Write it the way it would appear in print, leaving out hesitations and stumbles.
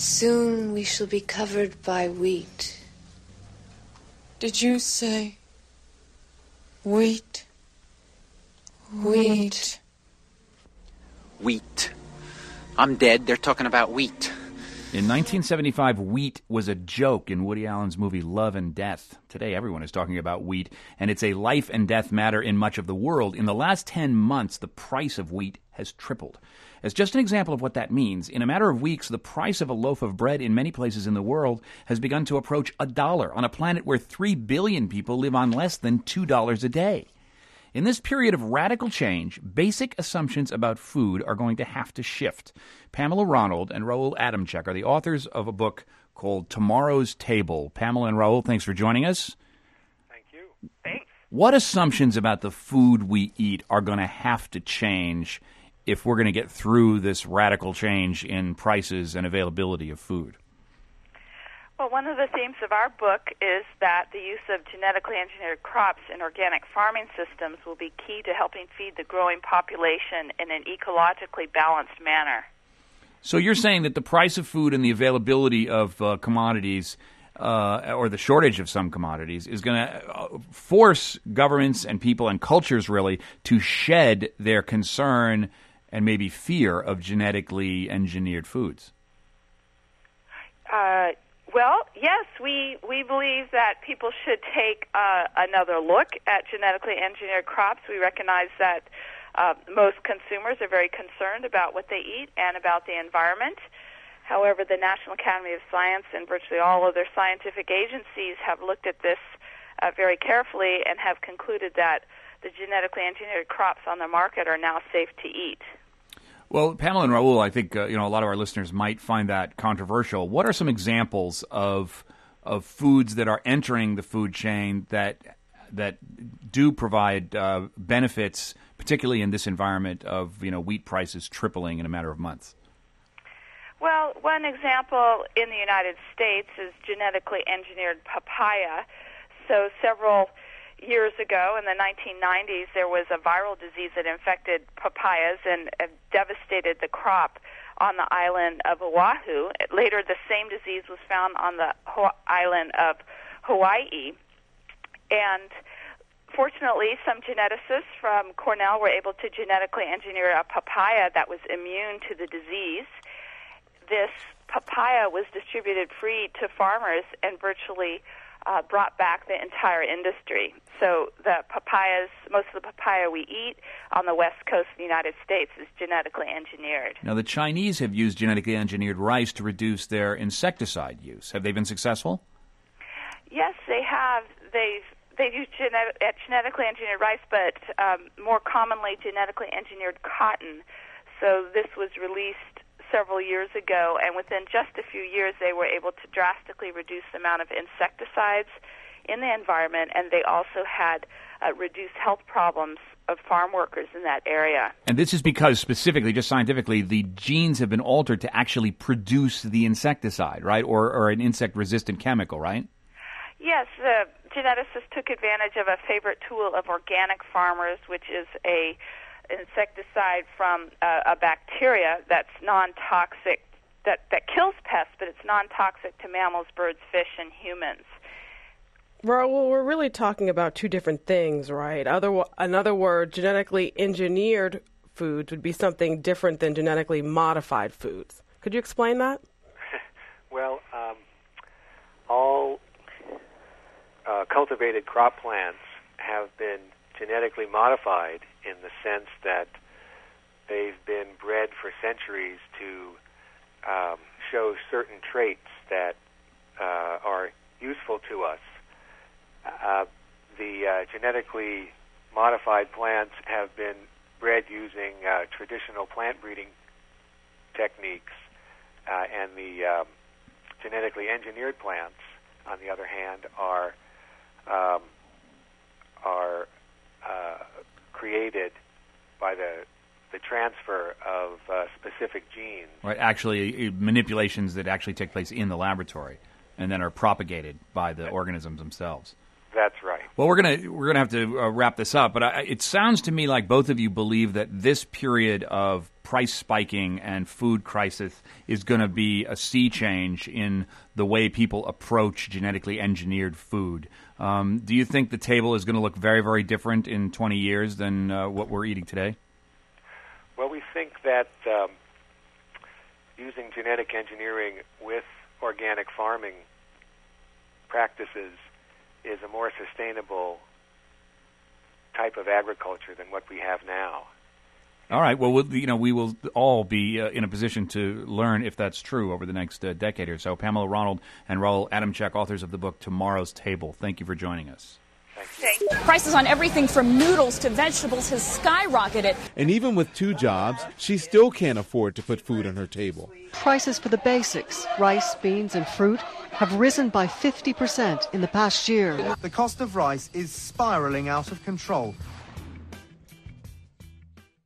Soon we shall be covered by wheat. Did you say wheat? Wheat. Wheat. I'm dead. They're talking about wheat. In 1975, wheat was a joke in Woody Allen's movie Love and Death. Today, everyone is talking about wheat, and it's a life and death matter in much of the world. In the last 10 months, the price of wheat has tripled. As just an example of what that means, in a matter of weeks, the price of a loaf of bread in many places in the world has begun to approach $1 on a planet where 3 billion people live on less than $2 a day. In this period of radical change, basic assumptions about food are going to have to shift. Pamela Ronald and Raoul Adamczyk are the authors of a book called Tomorrow's Table. Pamela and Raoul, thanks for joining us. Thank you. Thanks. What assumptions about the food we eat are going to have to change if we're going to get through this radical change in prices and availability of food? Well, one of the themes of our book is that the use of genetically engineered crops in organic farming systems will be key to helping feed the growing population in an ecologically balanced manner. So you're saying that the price of food and the availability of commodities or the shortage of some commodities is going to force governments and people and cultures really to shed their concern and maybe fear of genetically engineered foods? Well, yes, we believe that people should take another look at genetically engineered crops. We recognize that most consumers are very concerned about what they eat and about the environment. However, the National Academy of Science and virtually all other scientific agencies have looked at this very carefully and have concluded that the genetically engineered crops on the market are now safe to eat. Well, Pamela and Raoul, I think a lot of our listeners might find that controversial. What are some examples of foods that are entering the food chain that do provide benefits, particularly in this environment of wheat prices tripling in a matter of months? Well, one example in the United States is genetically engineered papaya. So several years ago, in the 1990s, there was a viral disease that infected papayas and devastated the crop on the island of Oahu. Later, the same disease was found on the island of Hawaii. And fortunately, some geneticists from Cornell were able to genetically engineer a papaya that was immune to the disease. This papaya was distributed free to farmers and virtually brought back the entire industry. So most of the papaya we eat on the west coast of the United States is genetically engineered. Now, the Chinese have used genetically engineered rice to reduce their insecticide use. Have they been successful? Yes, they have. They've used genetically engineered rice, but more commonly genetically engineered cotton. So this was released several years ago, and within just a few years they were able to drastically reduce the amount of insecticides in the environment, and they also had reduced health problems of farm workers in that area. And this is because, specifically, just scientifically, the genes have been altered to actually produce the insecticide, right, or an insect-resistant chemical, right? Yes, the geneticists took advantage of a favorite tool of organic farmers, which is a insecticide from a bacteria that's non-toxic, that kills pests, but it's non-toxic to mammals, birds, fish, and humans. Raoul, we're really talking about two different things, right? In other words, genetically engineered foods would be something different than genetically modified foods. Could you explain that? Well, all cultivated crop plants have been genetically modified in the sense that they've been bred for centuries to show certain traits that are useful to us. The genetically modified plants have been bred using traditional plant breeding techniques, and the genetically engineered plants, on the other hand, are created by the transfer of specific genes. Right, actually manipulations that actually take place in the laboratory and then are propagated by the organisms themselves. That's right. Well, we're gonna have to wrap this up, but it sounds to me like both of you believe that this period of price spiking and food crisis is going to be a sea change in the way people approach genetically engineered food. Do you think the table is going to look very, very different in 20 years than what we're eating today? Well, we think that using genetic engineering with organic farming practices is a more sustainable type of agriculture than what we have now. All right. Well, we will all be in a position to learn if that's true over the next decade or so. Pamela Ronald and Raul Adamczyk, authors of the book Tomorrow's Table. Thank you for joining us. Thank you. Prices on everything from noodles to vegetables has skyrocketed. And even with 2 jobs, she still can't afford to put food on her table. Prices for the basics, rice, beans, and fruit, have risen by 50% in the past year. The cost of rice is spiraling out of control,